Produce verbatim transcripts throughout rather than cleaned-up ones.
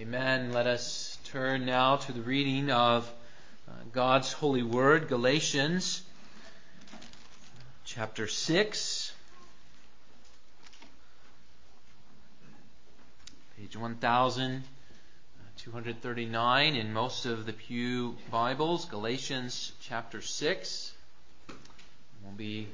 Amen. Let us turn now to the reading of uh, God's holy word, Galatians chapter six, page one thousand two hundred thirty-nine in most of the Pew Bibles. Galatians chapter six. We'll be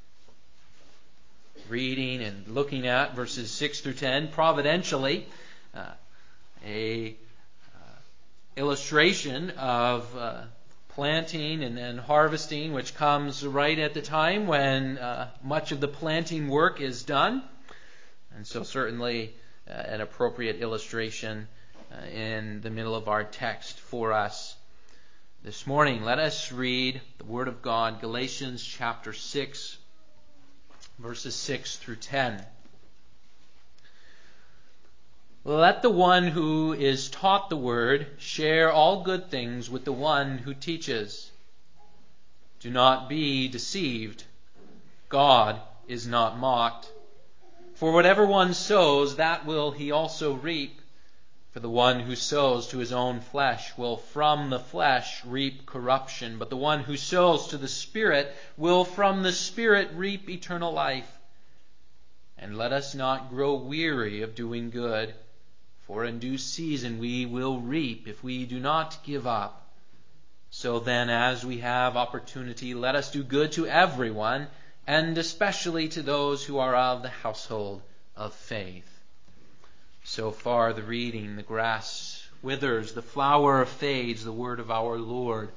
reading and looking at verses six through ten providentially. Uh, a uh, illustration of uh, planting and then harvesting, which comes right at the time when uh, much of the planting work is done. And so certainly uh, an appropriate illustration uh, in the middle of our text for us this morning. Let us read the Word of God, Galatians chapter six, verses six through ten. Let the one who is taught the word share all good things with the one who teaches. Do not be deceived. God is not mocked. For whatever one sows, that will he also reap. For the one who sows to his own flesh will from the flesh reap corruption, but the one who sows to the Spirit will from the Spirit reap eternal life. And let us not grow weary of doing good, for in due season we will reap if we do not give up. So then, as we have opportunity, let us do good to everyone, and especially to those who are of the household of faith. So far the reading, the grass withers, the flower fades, the word of our Lord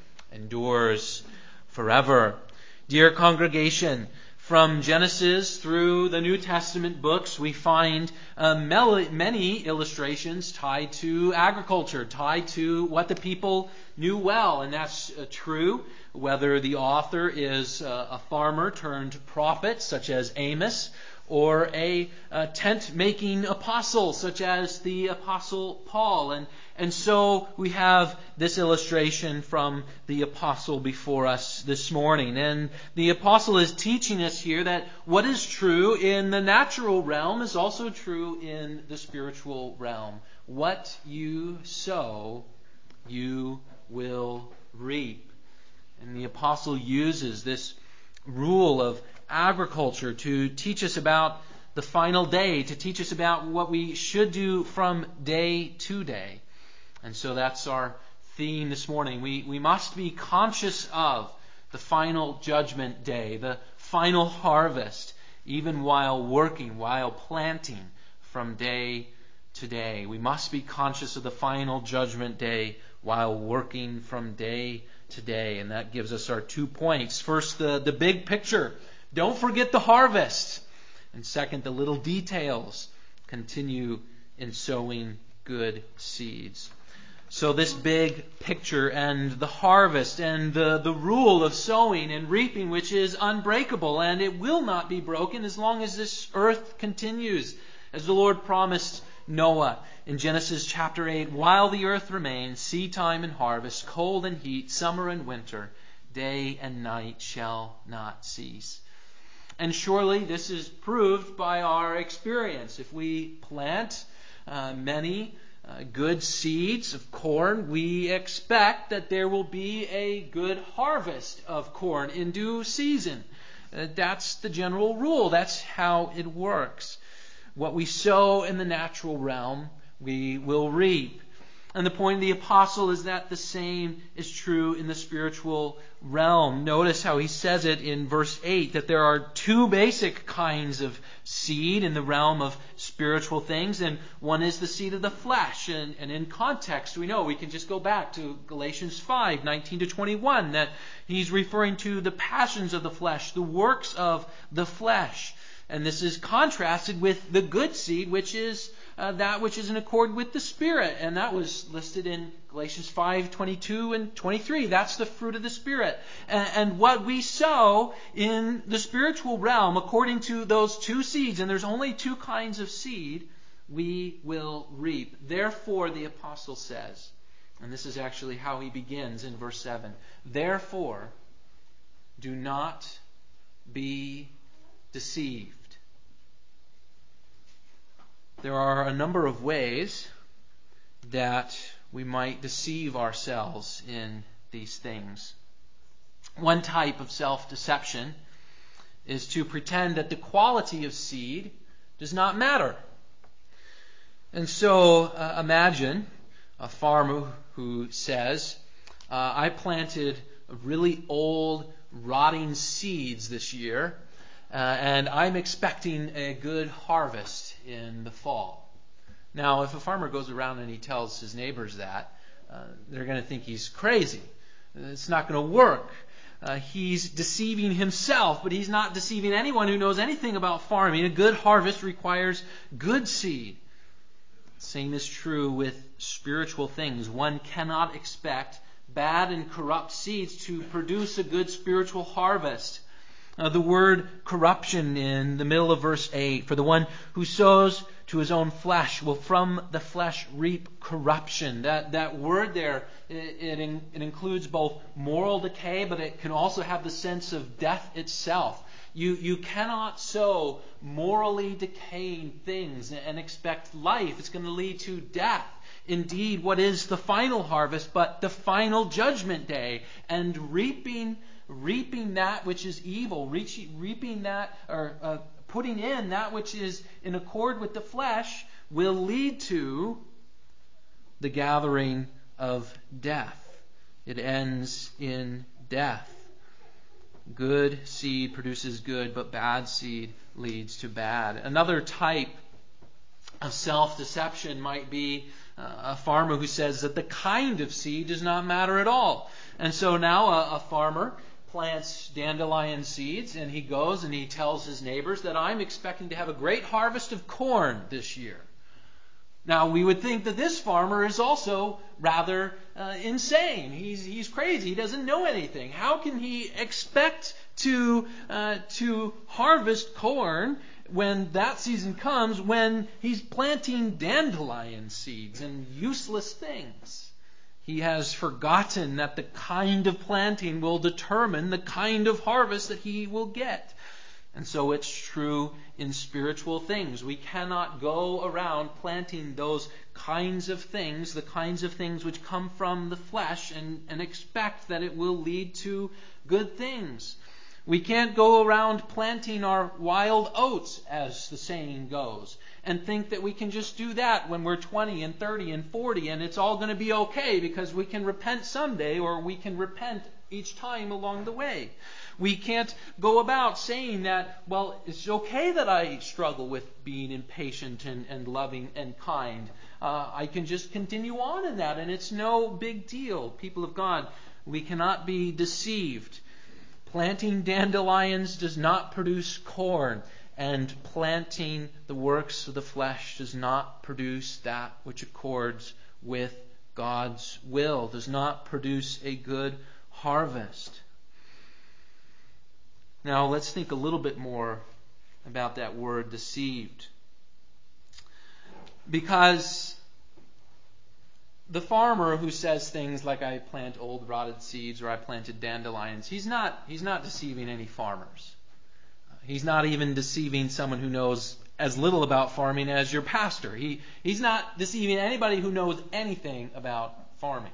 endures forever. Dear congregation, from Genesis through the New Testament books, we find uh, many illustrations tied to agriculture, tied to what the people knew well. And that's uh, true whether the author is uh, a farmer turned prophet, such as Amos, or a, a tent-making apostle, such as the Apostle Paul. And, and so we have this illustration from the apostle before us this morning. And the apostle is teaching us here that what is true in the natural realm is also true in the spiritual realm. What you sow, you will reap. And the apostle uses this rule of agriculture to teach us about the final day, to teach us about what we should do from day to day. And so that's our theme this morning. We, we must be conscious of the final judgment day, the final harvest, even while working, while planting from day to day. We must be conscious of the final judgment day while working from day to day. And that gives us our two points. First, the, the big picture. Don't forget the harvest. And second, the little details. Continue in sowing good seeds. So this big picture and the harvest and the, the rule of sowing and reaping, which is unbreakable, and it will not be broken as long as this earth continues. As the Lord promised Noah in Genesis chapter eight, while the earth remains, seed time and harvest, cold and heat, summer and winter, day and night shall not cease. And surely this is proved by our experience. If we plant uh, many uh, good seeds of corn, we expect that there will be a good harvest of corn in due season. Uh, that's the general rule. That's how it works. What we sow in the natural realm, we will reap. And the point of the apostle is that the same is true in the spiritual realm. Notice how he says it in verse eight, that there are two basic kinds of seed in the realm of spiritual things, and one is the seed of the flesh. And, and in context, we know we can just go back to Galatians five, nineteen to twenty-one, that he's referring to the passions of the flesh, the works of the flesh. And this is contrasted with the good seed, which is Uh, that which is in accord with the Spirit. And that was listed in Galatians five, twenty-two and twenty-three. That's the fruit of the Spirit. And, and what we sow in the spiritual realm, according to those two seeds, and there's only two kinds of seed, we will reap. Therefore, the apostle says, and this is actually how he begins in verse seven, therefore, do not be deceived. There are a number of ways that we might deceive ourselves in these things. One type of self-deception is to pretend that the quality of seed does not matter. And so uh, imagine a farmer who says, uh, I planted really old, rotting seeds this year, uh, and I'm expecting a good harvest in the fall. Now, if a farmer goes around and he tells his neighbors that, uh, they're going to think he's crazy. It's not going to work. Uh, he's deceiving himself, but he's not deceiving anyone who knows anything about farming. A good harvest requires good seed. Same is true with spiritual things. One cannot expect bad and corrupt seeds to produce a good spiritual harvest. Uh, the word corruption in the middle of verse eight, for the one who sows to his own flesh will from the flesh reap corruption. That that word there, it, it, in, it includes both moral decay, but it can also have the sense of death itself. You, you cannot sow morally decaying things and expect life. It's going to lead to death. Indeed, what is the final harvest but the final judgment day, and reaping reaping that which is evil, reaching, reaping that, or uh, putting in that which is in accord with the flesh, will lead to the gathering of death. It ends in death. Good seed produces good, but bad seed leads to bad. Another type of self-deception might be uh, a farmer who says that the kind of seed does not matter at all. And so now a, a farmer plants dandelion seeds, and he goes and he tells his neighbors that I'm expecting to have a great harvest of corn this year. Now, we would think that this farmer is also rather uh, insane. He's he's crazy. He doesn't know anything. How can he expect to uh, to harvest corn when that season comes, when he's planting dandelion seeds and useless things? He has forgotten that the kind of planting will determine the kind of harvest that he will get. And so it's true in spiritual things. We cannot go around planting those kinds of things, the kinds of things which come from the flesh, and, and expect that it will lead to good things. We can't go around planting our wild oats, as the saying goes, and think that we can just do that when we're twenty and thirty and forty and it's all going to be okay because we can repent someday, or we can repent each time along the way. We can't go about saying that, well, it's okay that I struggle with being impatient and, and loving and kind. Uh, I can just continue on in that, and it's no big deal. People of God, we cannot be deceived. Planting dandelions does not produce corn, and planting the works of the flesh does not produce that which accords with God's will, does not produce a good harvest. Now let's think a little bit more about that word deceived. Because the farmer who says things like I plant old rotted seeds or I planted dandelions, he's not he's not deceiving any farmers. He's not even deceiving someone who knows as little about farming as your pastor. He he's not deceiving anybody who knows anything about farming.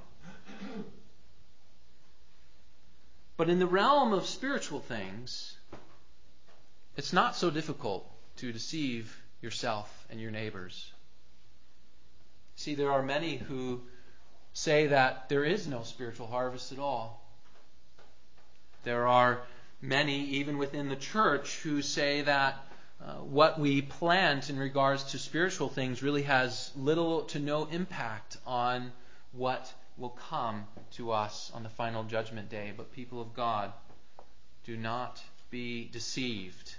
But in the realm of spiritual things, it's not so difficult to deceive yourself and your neighbors. See, there are many who say that there is no spiritual harvest at all. There are many, even within the church, who say that uh, what we plant in regards to spiritual things really has little to no impact on what will come to us on the final judgment day. But people of God, do not be deceived.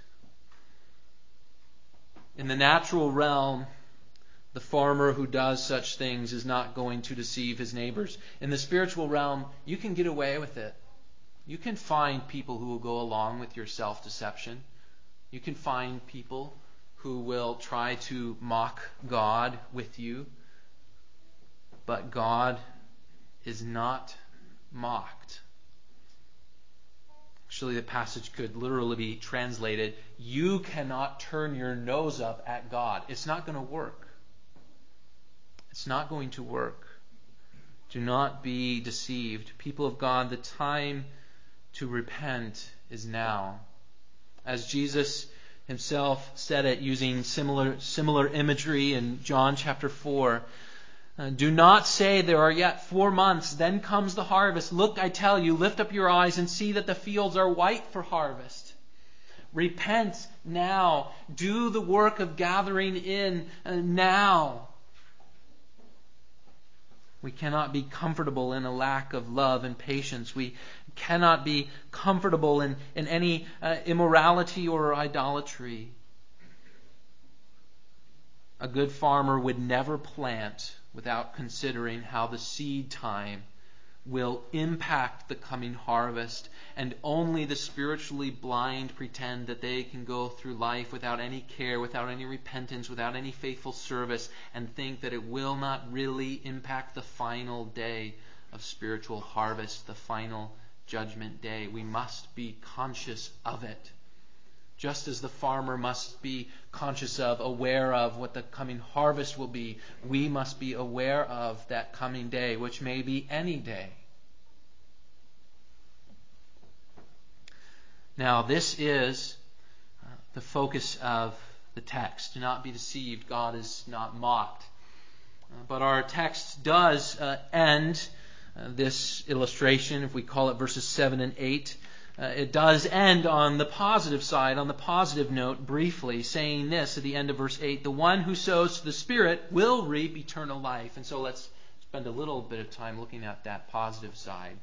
In the natural realm, the farmer who does such things is not going to deceive his neighbors. In the spiritual realm, you can get away with it. You can find people who will go along with your self-deception. You can find people who will try to mock God with you. But God is not mocked. Actually, the passage could literally be translated, you cannot turn your nose up at God. It's not going to work. It's not going to work. Do not be deceived. People of God, the time to repent is now. As Jesus himself said it using similar similar imagery in John chapter four, uh, do not say there are yet four months, then comes the harvest. Look, I tell you, lift up your eyes and see that the fields are white for harvest. Repent now. Do the work of gathering in uh, now. We cannot be comfortable in a lack of love and patience. We cannot be comfortable in, in any uh, immorality or idolatry. A good farmer would never plant without considering how the seed time will impact the coming harvest, and only the spiritually blind pretend that they can go through life without any care, without any repentance, without any faithful service, and think that it will not really impact the final day of spiritual harvest, the final judgment day. We must be conscious of it. Just as the farmer must be conscious of, aware of what the coming harvest will be, we must be aware of that coming day, which may be any day. Now, this is uh, the focus of the text. Do not be deceived. God is not mocked. Uh, but our text does uh, end uh, this illustration, if we call it verses seven and eight. Uh, it does end on the positive side, on the positive note, briefly, saying this at the end of verse eight, the one who sows to the Spirit will reap eternal life. And so let's spend a little bit of time looking at that positive side.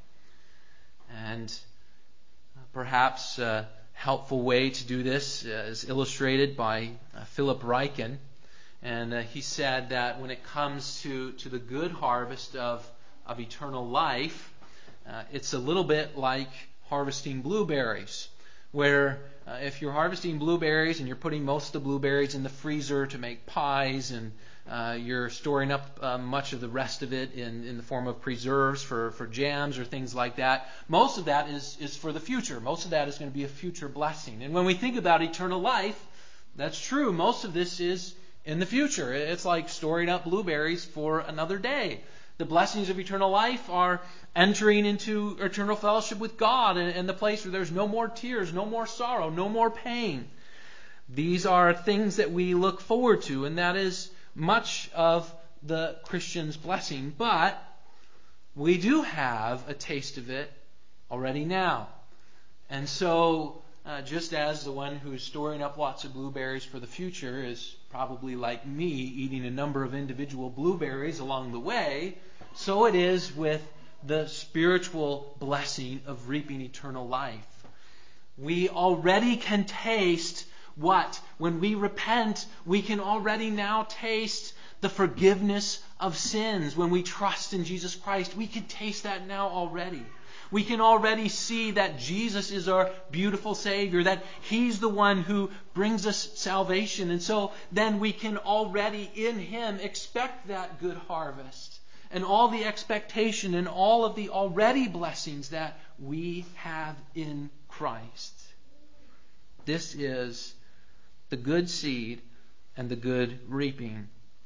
And perhaps a helpful way to do this is illustrated by uh, Philip Ryken. And uh, he said that when it comes to, to the good harvest of, of eternal life, uh, it's a little bit like harvesting blueberries, where uh, if you're harvesting blueberries and you're putting most of the blueberries in the freezer to make pies, and uh, you're storing up uh, much of the rest of it in, in the form of preserves for, for jams or things like that, most of that is, is for the future. Most of that is going to be a future blessing. And when we think about eternal life, that's true. Most of this is in the future. It's like storing up blueberries for another day. The blessings of eternal life are entering into eternal fellowship with God, and, and the place where there's no more tears, no more sorrow, no more pain. These are things that we look forward to, and that is much of the Christian's blessing. But we do have a taste of it already now. And so, uh, just as the one who's storing up lots of blueberries for the future is probably like me, eating a number of individual blueberries along the way, so it is with the spiritual blessing of reaping eternal life. We already can taste what? When we repent, we can already now taste the forgiveness of sins. When we trust in Jesus Christ, we can taste that now already. We can already see that Jesus is our beautiful Savior, that He's the one who brings us salvation. And so then we can already in Him expect that good harvest and all the expectation and all of the already blessings that we have in Christ. This is the good seed and the good reaping.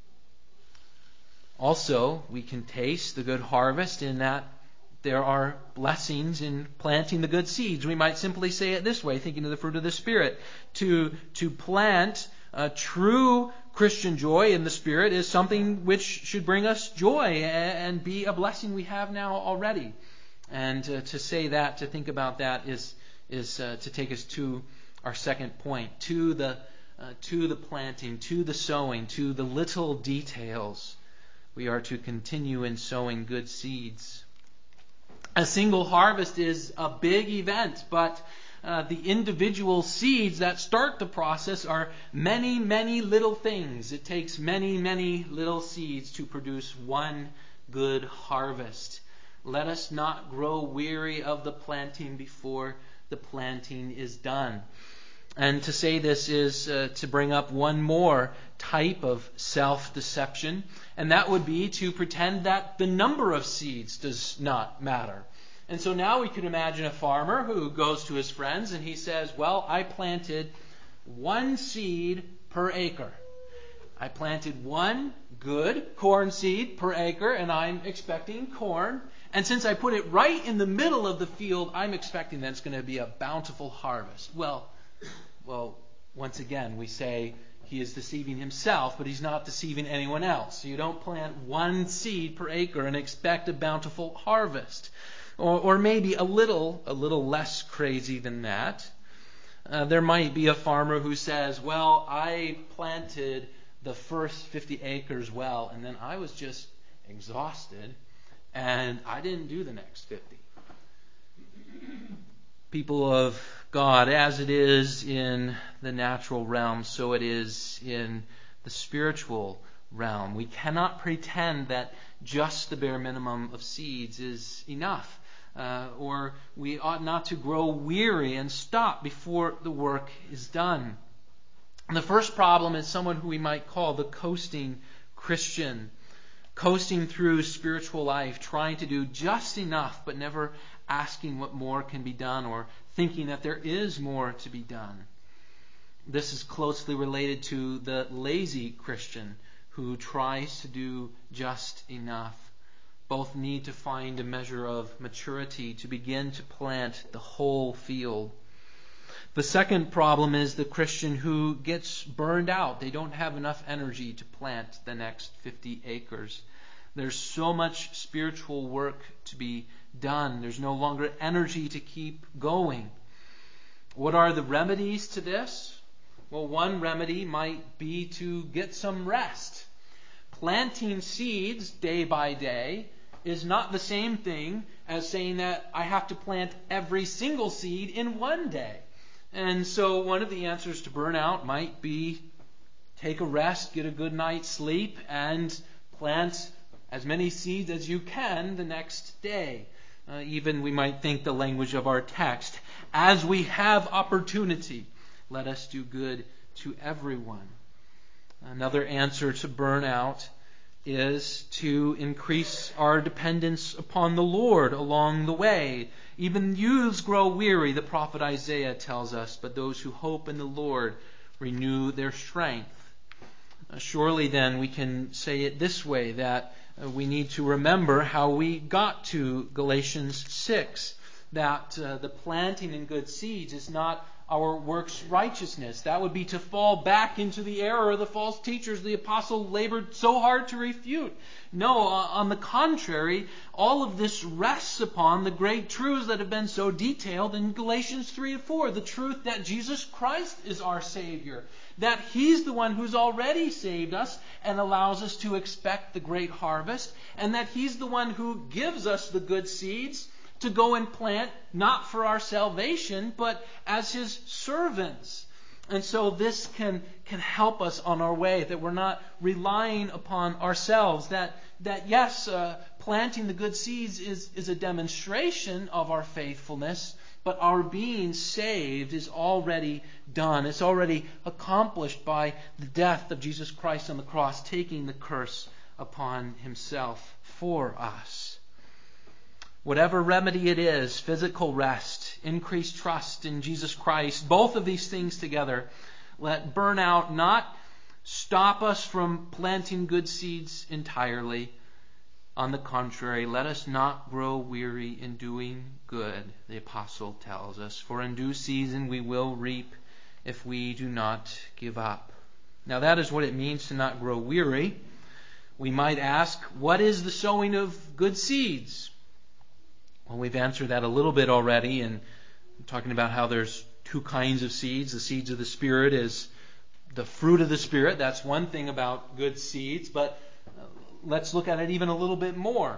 Also, we can taste the good harvest in that there are blessings in planting the good seeds. We might simply say it this way, thinking of the fruit of the Spirit. To, to plant a true Christian joy in the Spirit is something which should bring us joy and be a blessing we have now already. And uh, to say that, to think about that, is is uh, to take us to our second point, to the uh, to the planting, to the sowing, to the little details. We are to continue in sowing good seeds. A single harvest is a big event, but uh, the individual seeds that start the process are many, many little things. It takes many, many little seeds to produce one good harvest. Let us not grow weary of the planting before the planting is done. And to say this is uh, to bring up one more type of self-deception, and that would be to pretend that the number of seeds does not matter. And so now we could imagine a farmer who goes to his friends and he says, well, I planted one seed per acre. I planted one good corn seed per acre, and I'm expecting corn. And since I put it right in the middle of the field, I'm expecting that it's going to be a bountiful harvest. Well, well, once again, we say he is deceiving himself, but he's not deceiving anyone else. So you don't plant one seed per acre and expect a bountiful harvest. Or, or maybe a little, a little less crazy than that. Uh, there might be a farmer who says, well, I planted the first fifty acres well, and then I was just exhausted, and I didn't do the next fifty. People of God, as it is in the natural realm, so it is in the spiritual realm. We cannot pretend that just the bare minimum of seeds is enough. Uh, or we ought not to grow weary and stop before the work is done. And the first problem is someone who we might call the coasting Christian. Coasting through spiritual life, trying to do just enough, but never asking what more can be done or thinking that there is more to be done. This is closely related to the lazy Christian who tries to do just enough. Both need to find a measure of maturity to begin to plant the whole field. The second problem is the Christian who gets burned out. They don't have enough energy to plant the next fifty acres. There's so much spiritual work to be done. There's no longer energy to keep going. What are the remedies to this? Well, one remedy might be to get some rest. Planting seeds day by day is not the same thing as saying that I have to plant every single seed in one day. And so one of the answers to burnout might be take a rest, get a good night's sleep, and plant as many seeds as you can the next day. Uh, even we might think the language of our text, as we have opportunity, let us do good to everyone. Another answer to burnout is to increase our dependence upon the Lord along the way. Even youths grow weary, the prophet Isaiah tells us, but those who hope in the Lord renew their strength. Uh, surely then we can say it this way, that uh, we need to remember how we got to Galatians six, that uh, the planting in good seeds is not our works righteousness. That would be to fall back into the error of the false teachers the apostle labored so hard to refute. No, on the contrary, all of this rests upon the great truths that have been so detailed in Galatians three and four. The truth that Jesus Christ is our Savior, that He's the one who's already saved us and allows us to expect the great harvest, and that He's the one who gives us the good seeds to go and plant, not for our salvation, but as His servants. And so this can, can help us on our way, that we're not relying upon ourselves, that, that yes, uh, planting the good seeds is, is a demonstration of our faithfulness, but our being saved is already done. It's already accomplished by the death of Jesus Christ on the cross, taking the curse upon Himself for us. Whatever remedy it is, physical rest, increased trust in Jesus Christ, both of these things together, let burnout not stop us from planting good seeds entirely. On the contrary, let us not grow weary in doing good, the apostle tells us. For in due season we will reap if we do not give up. Now that is what it means to not grow weary. We might ask, what is the sowing of good seeds? Well, we've answered that a little bit already, and I'm talking about how there's two kinds of seeds. The seeds of the Spirit is the fruit of the Spirit. That's one thing about good seeds, but let's look at it even a little bit more.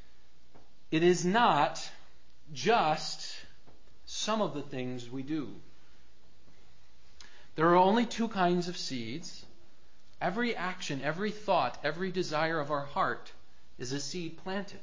It is not just some of the things we do. There are only two kinds of seeds. Every action, every thought, every desire of our heart is a seed planted.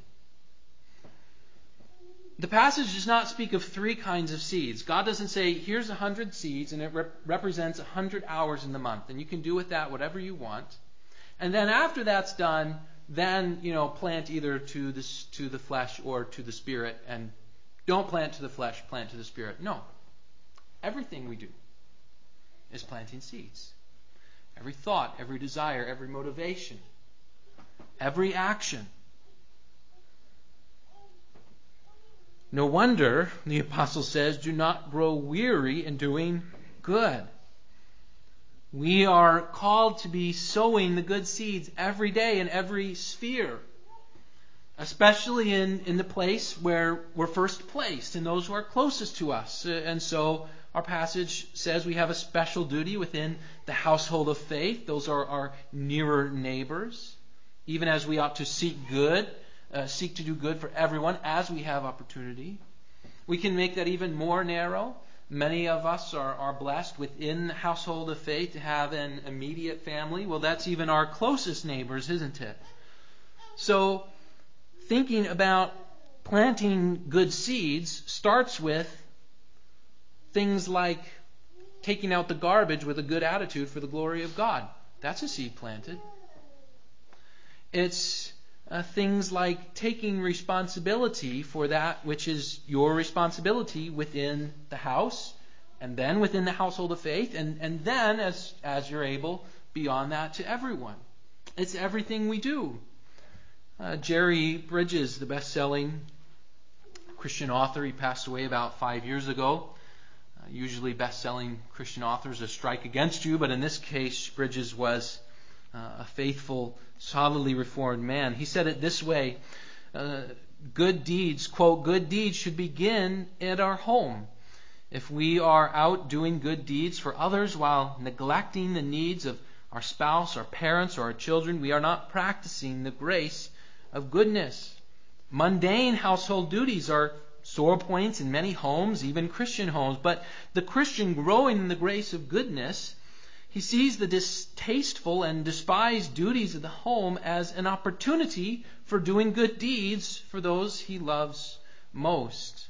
The passage does not speak of three kinds of seeds. God doesn't say, here's a hundred seeds and it rep- represents a hundred hours in the month, and you can do with that whatever you want. And then after that's done, then, you know, plant either to the, to the flesh or to the Spirit, and don't plant to the flesh, plant to the Spirit. No. Everything we do is planting seeds. every thought, every desire, every motivation, every action. No wonder, the apostle says, do not grow weary in doing good. We are called to be sowing the good seeds every day in every sphere, especially in, in the place where we're first placed, in those who are closest to us. And so our passage says we have a special duty within the household of faith. Those are our nearer neighbors. Even as we ought to seek good, uh, seek to do good for everyone as we have opportunity. We can make that even more narrow. Many of us are, are blessed within the household of faith to have an immediate family. Well, that's even our closest neighbors, isn't it? So, thinking about planting good seeds starts with things like taking out the garbage with a good attitude for the glory of God. That's a seed planted. It's uh, things like taking responsibility for that which is your responsibility within the house, and then within the household of faith, and, and then, as, as you're able, beyond that to everyone. It's everything we do. Uh, Jerry Bridges, the best-selling Christian author, he passed away about five years ago. Uh, usually best-selling Christian authors are strike against you, but in this case, Bridges was uh, a faithful, solidly reformed man. He said it this way, uh, good deeds, quote, good deeds should begin at our home. If we are out doing good deeds for others while neglecting the needs of our spouse, our parents, or our children, we are not practicing the grace of goodness. Mundane household duties are sore points in many homes, even Christian homes. But the Christian growing in the grace of goodness, he sees the distasteful and despised duties of the home as an opportunity for doing good deeds for those he loves most.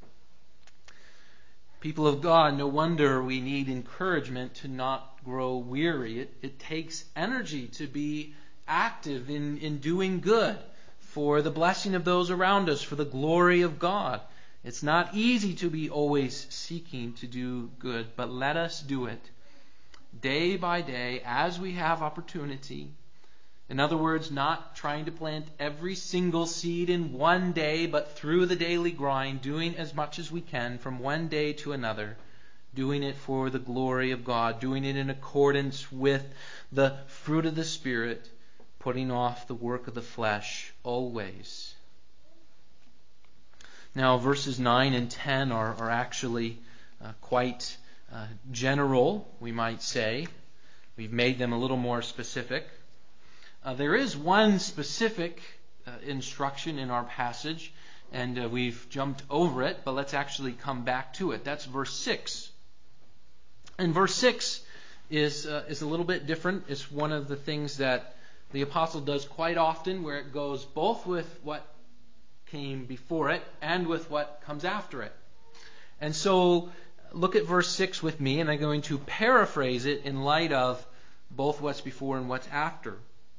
People of God, no wonder we need encouragement to not grow weary. It, it takes energy to be active in, in doing good for the blessing of those around us, for the glory of God. It's not easy to be always seeking to do good, but let us do it day by day as we have opportunity. In other words, not trying to plant every single seed in one day, but through the daily grind, doing as much as we can from one day to another, doing it for the glory of God, doing it in accordance with the fruit of the Spirit, putting off the work of the flesh always. Now, verses nine and ten are, are actually uh, quite uh, general, we might say. We've made them a little more specific. Uh, there is one specific uh, instruction in our passage, and uh, we've jumped over it, but let's actually come back to it. That's verse six. And verse six is uh, is a little bit different. It's one of the things that the apostle does quite often, where it goes both with what came before it and with what comes after it. And so look at verse six with me, and I'm going to paraphrase it in light of both what's before and what's after.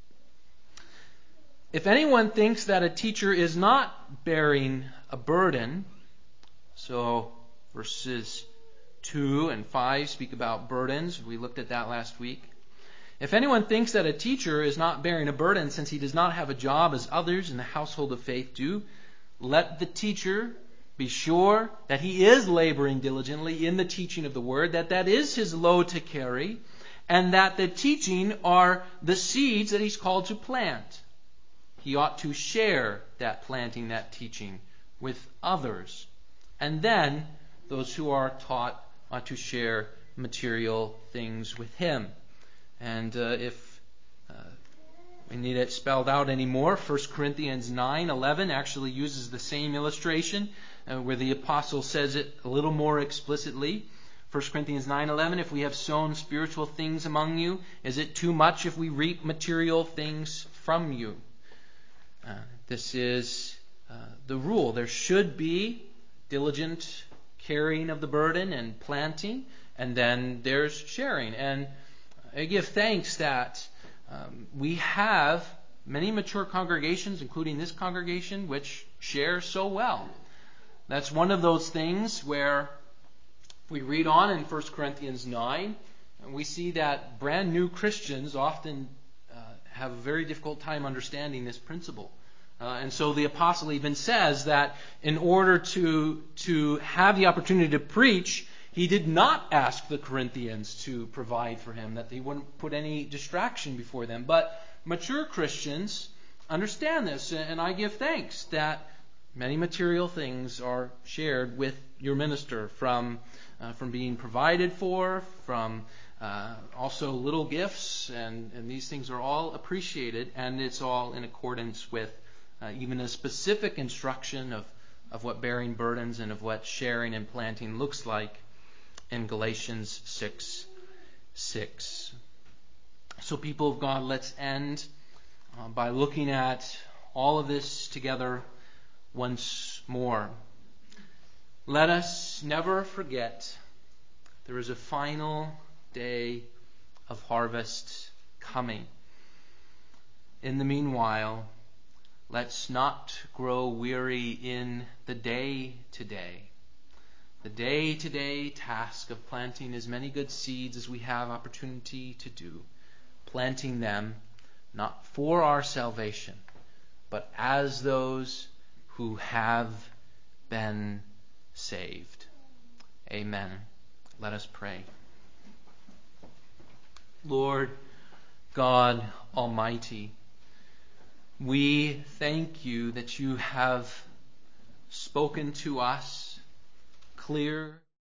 If anyone thinks that a teacher is not bearing a burden, so verses two and five speak about burdens. We looked at that last week. If anyone thinks that a teacher is not bearing a burden since he does not have a job as others in the household of faith do, let the teacher be sure that he is laboring diligently in the teaching of the word, that that is his load to carry, and that the teaching are the seeds that he's called to plant. He ought to share that planting, that teaching with others. And then those who are taught ought to share material things with him. And uh, if uh, we need it spelled out anymore, First Corinthians nine eleven actually uses the same illustration uh, where the apostle says it a little more explicitly. First Corinthians nine eleven, if we have sown spiritual things among you, is it too much if we reap material things from you? Uh, this is uh, the rule. There should be diligent carrying of the burden and planting, and then there's sharing. And I give thanks that um, we have many mature congregations, including this congregation, which share so well. That's one of those things where we read on in First Corinthians nine, And we see that brand new Christians often uh, have a very difficult time understanding this principle. Uh, and so the apostle even says that in order to, to have the opportunity to preach, he did not ask the Corinthians to provide for him, that he wouldn't put any distraction before them. But mature Christians understand this, and I give thanks that many material things are shared with your minister, from uh, from being provided for, from uh, also little gifts, and, and these things are all appreciated, and it's all in accordance with uh, even a specific instruction of, of what bearing burdens and of what sharing and planting looks like in Galatians six six. So people of God, let's end uh, by looking at all of this together once more. Let us never forget there is a final day of harvest coming. In the meanwhile, let's not grow weary in the day-to-day. The day-to-day task of planting as many good seeds as we have opportunity to do. Planting them not for our salvation, but as those who have been saved. Amen. Let us pray. Lord God Almighty, we thank you that you have spoken to us clear